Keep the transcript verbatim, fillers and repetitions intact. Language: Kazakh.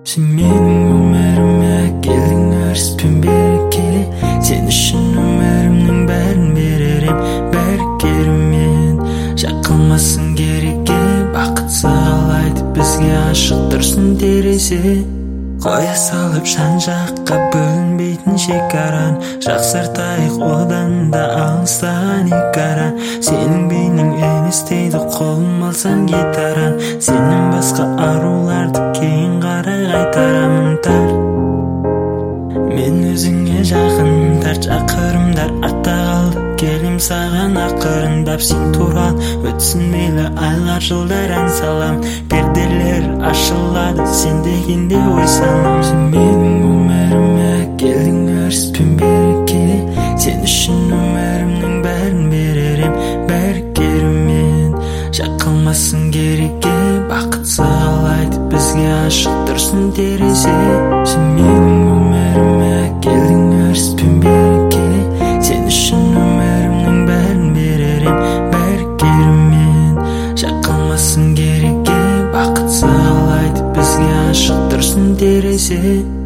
Сен менің өміріме келдің өріспен береке. Сен үшін өмірімнің бәрін берер ем, бәрі керемет. Жақылмасын кереге, бақыт сағалайды бізге, ашық тұрсын терезе. Қоя салып жан-жаққа бөлінбейтін шекаран, жақсартайық одан да алыстаған екі ара. Сенің бейнең елестейді қолым алсам гитаран, сенен басқа аруларды кейін қарай қайтарамын. Тар мен өзіңе жақын, тарт шақырымдар артта қалды, келем саған ақырындап. Сен туралы өтсін мейлі айлар жылдар, ән салам, перделер ашылады сен дегенде ой санам. Сен менің өміріме келдің өріспен береке. Сен үшін өмірімнің бәрін берер ем, бәрі керемет. Жақылмасын кереге, бақыт сағалайды бізге, ашық тұрсын терезе. Сен менің өміріме келдің өріспен береке. Сен үшін өмірімнің бәрін берер ем, бәрі керемет. Жақылмасын кереге, бақыт сағалайды бізге, ашық тұрсын терезе.